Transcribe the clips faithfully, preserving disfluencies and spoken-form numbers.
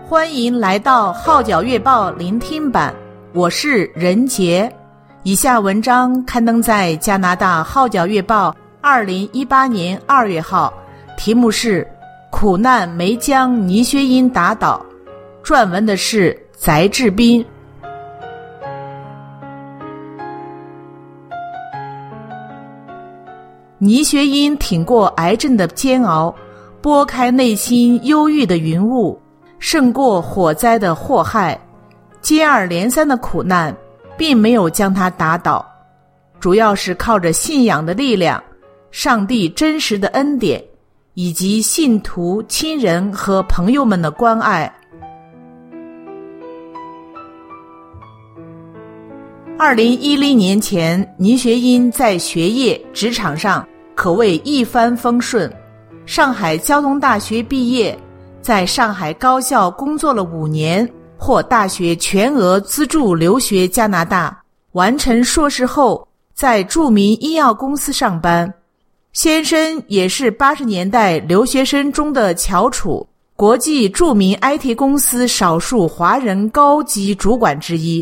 欢迎来到号角月报聆听版，我是任杰。以下文章刊登在加拿大号角月报二零一八年二月号，题目是苦难没将倪学英打倒，撰文的是翟志斌。倪学英挺过癌症的煎熬，拨开内心忧郁的云雾，胜过火灾的祸害，接二连三的苦难并没有将他打倒，主要是靠着信仰的力量、上帝真实的恩典，以及信徒、亲人和朋友们的关爱。二零一零年前，倪学英在学业、职场上可谓一帆风顺，上海交通大学毕业，在上海高校工作了五年，获大学全额资助留学加拿大，完成硕士后在著名医药公司上班。先生也是八十年代留学生中的翘楚，国际著名 I T 公司少数华人高级主管之一。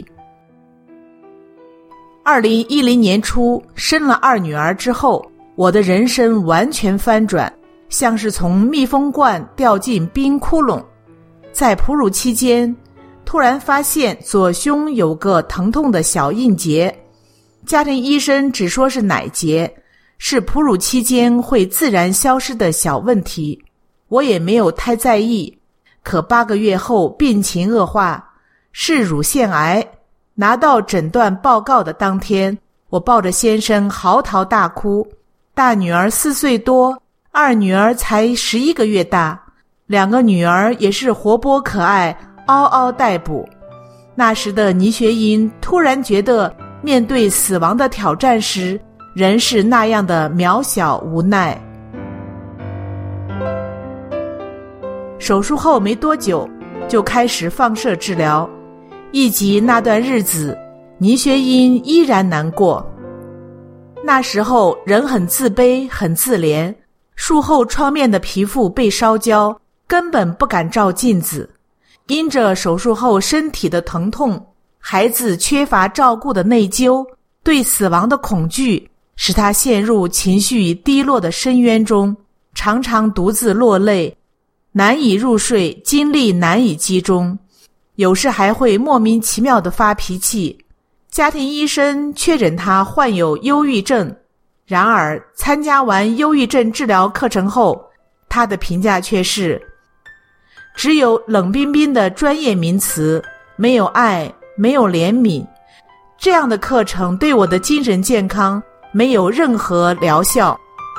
二零一零年初生了二女儿之后，我的人生完全翻转，像是从密封罐掉进冰窟窿。在哺乳期间，突然发现左胸有个疼痛的小硬结，家庭医生只说是奶结，是哺乳期间会自然消失的小问题，我也没有太在意。可八个月后病情恶化，是乳腺癌。拿到诊断报告的当天，我抱着先生嚎啕大哭。大女儿四岁多，二女儿才十一个月大，两个女儿也是活泼可爱，嗷嗷待哺。那时的倪学英突然觉得面对死亡的挑战时，人是那样的渺小无奈。手术后没多久就开始放射治疗，以及那段日子，倪学英依然难过。那时候人很自卑，很自怜，术后创面的皮肤被烧焦，根本不敢照镜子。因着手术后身体的疼痛，孩子缺乏照顾的内疚，对死亡的恐惧，使他陷入情绪低落的深渊中，常常独自落泪，难以入睡，精力难以集中，有时还会莫名其妙地发脾气。家庭医生确诊他患有忧郁症，然而参加完忧郁症治疗课程后，他的评价却是只有冷冰冰的专业名词，没有爱，没有怜悯，这样的课程对我的精神健康没有任何疗效。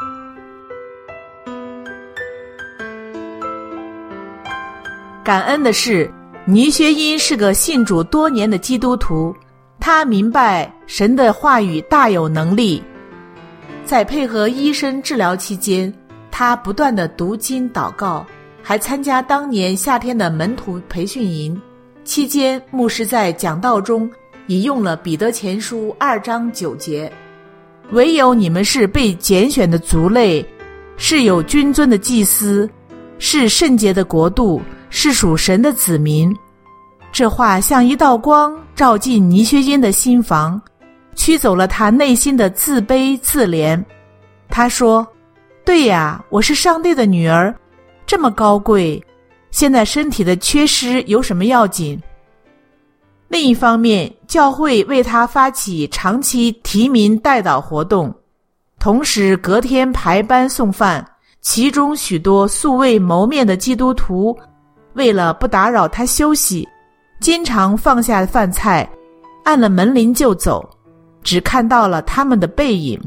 感恩的是，倪学英是个信主多年的基督徒，他明白神的话语大有能力。在配合医生治疗期间，他不断地读经祷告，还参加当年夏天的门徒培训营。期间，牧师在讲道中引用了彼得前书二章九节，唯有你们是被拣选的族类，是有君尊的祭司，是圣洁的国度，是属神的子民。这话像一道光照进倪学英的心房，驱走了他内心的自卑自怜。他说，对呀，我是上帝的女儿，这么高贵，现在身体的缺失有什么要紧？另一方面，教会为他发起长期提名代祷活动，同时隔天排班送饭，其中许多素未谋面的基督徒为了不打扰他休息，经常放下饭菜，按了门铃就走，只看到了他们的背影。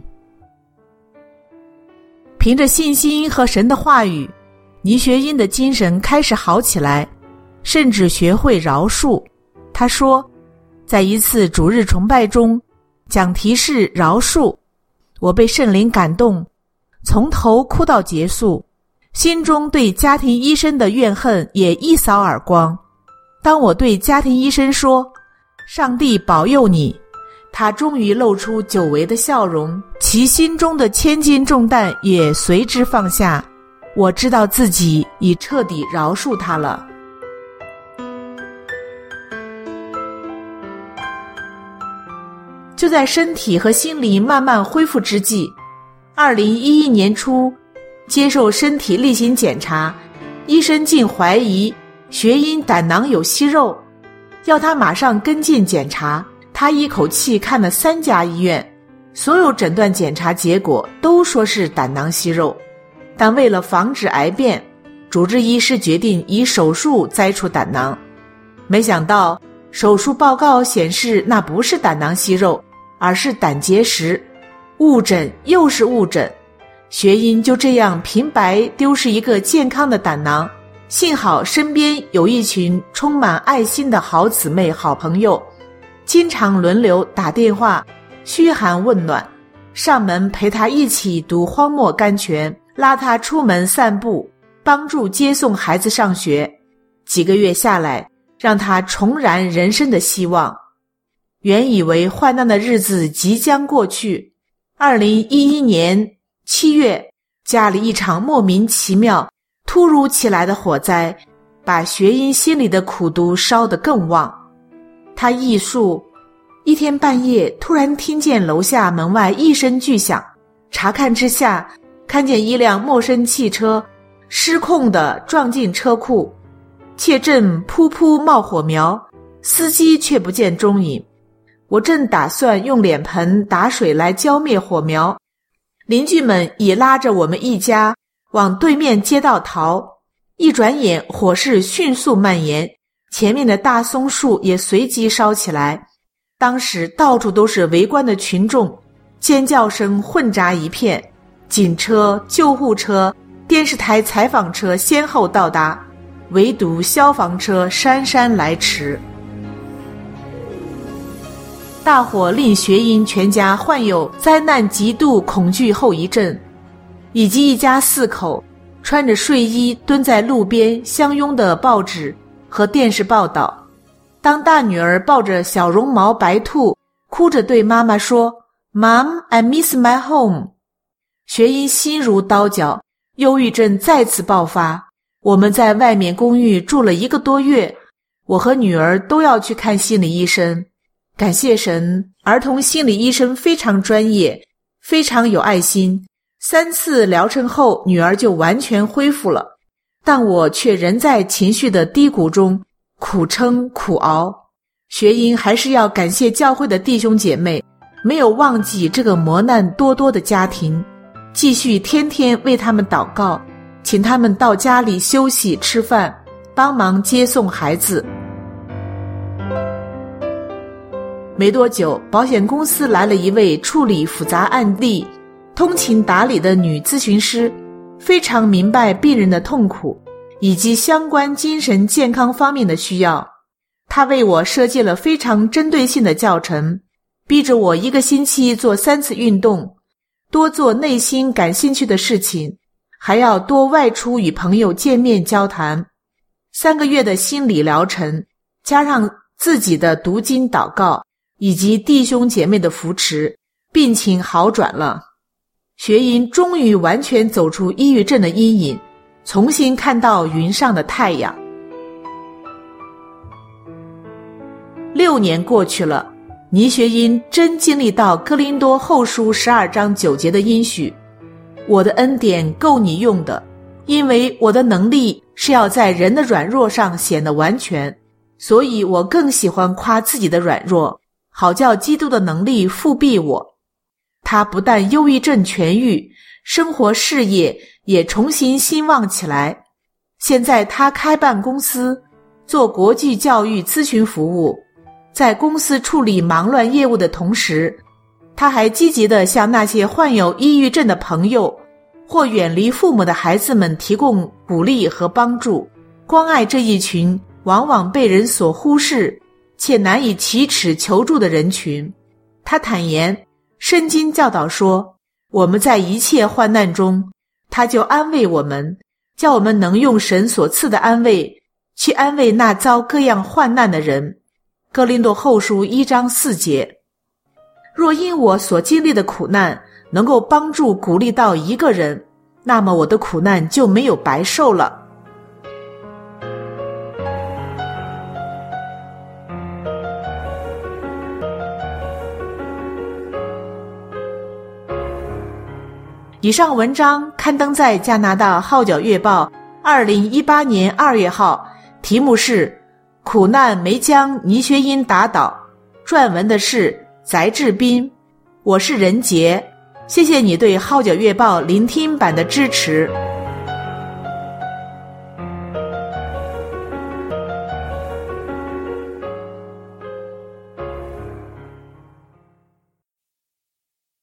凭着信心和神的话语，倪学英的精神开始好起来，甚至学会饶恕。他说，在一次主日崇拜中，讲题是饶恕，我被圣灵感动，从头哭到结束，心中对家庭医生的怨恨也一扫而光。当我对家庭医生说，上帝保佑你，他终于露出久违的笑容，其心中的千斤重担也随之放下。我知道自己已彻底饶恕他了。 就在身体和心理慢慢恢复之际，二零一一年初接受身体例行检查，医生竟怀疑学因胆囊有息肉，要他马上跟进检查。他一口气看了三家医院，所有诊断检查结果都说是胆囊息肉，但为了防止癌变，主治医师决定以手术摘除胆囊。没想到手术报告显示那不是胆囊息肉，而是胆结石，误诊又是误诊，学因就这样平白丢失一个健康的胆囊。幸好身边有一群充满爱心的好姊妹好朋友，经常轮流打电话嘘寒问暖，上门陪他一起读荒漠甘泉，拉他出门散步，帮助接送孩子上学。几个月下来，让他重燃人生的希望。原以为患难的日子即将过去，二零一一年七月，家里一场莫名其妙突如其来的火灾，把学因心里的苦毒烧得更旺。他忆述，一天半夜突然听见楼下门外一声巨响，查看之下，看见一辆陌生汽车失控地撞进车库，切正噗噗冒火苗，司机却不见踪影。我正打算用脸盆打水来浇灭火苗，邻居们已拉着我们一家往对面街道逃。一转眼，火势迅速蔓延，前面的大松树也随即烧起来。当时到处都是围观的群众，尖叫声混杂一片，警车、救护车、电视台采访车先后到达，唯独消防车姗姗来迟。大火令学因全家患有灾难极度恐惧后遗症，以及一家四口穿着睡衣蹲在路边相拥的报纸和电视报道。当大女儿抱着小绒毛白兔哭着对妈妈说 Mom, I miss my home， 学因心如刀绞，忧郁症再次爆发。我们在外面公寓住了一个多月，我和女儿都要去看心理医生。感谢神，儿童心理医生非常专业，非常有爱心。三次疗程后，女儿就完全恢复了，但我却仍在情绪的低谷中苦撑苦熬。学因还是要感谢教会的弟兄姐妹，没有忘记这个磨难多多的家庭，继续天天为他们祷告，请他们到家里休息吃饭，帮忙接送孩子。没多久，保险公司来了一位处理复杂案例、通情达理的女咨询师，非常明白病人的痛苦以及相关精神健康方面的需要。她为我设计了非常针对性的教程，逼着我一个星期做三次运动，多做内心感兴趣的事情，还要多外出与朋友见面交谈。三个月的心理疗程，加上自己的读经祷告以及弟兄姐妹的扶持，病情好转了。学因终于完全走出抑郁症的阴影，重新看到云上的太阳。六年过去了，倪学因真经历到哥林多后书十二章九节的应许，我的恩典够你用的，因为我的能力是要在人的软弱上显得完全，所以我更喜欢夸自己的软弱，好叫基督的能力复庇我。他不但忧郁症痊愈，生活事业也重新兴旺起来。现在他开办公司，做国际教育咨询服务，在公司处理忙乱业务的同时，他还积极地向那些患有抑郁症的朋友或远离父母的孩子们提供鼓励和帮助，关爱这一群往往被人所忽视且难以启齿求助的人群。他坦言，圣经教导说，我们在一切患难中，他就安慰我们，叫我们能用神所赐的安慰去安慰那遭各样患难的人。哥林多后书一章四节。若因我所经历的苦难能够帮助鼓励到一个人，那么我的苦难就没有白受了。 以上文章刊登在加拿大《号角月报》二零一八年二月号，题目是《苦难没将倪学因打倒》，撰文的是翟志斌。我是任杰，谢谢你对《号角月报》聆听版的支持。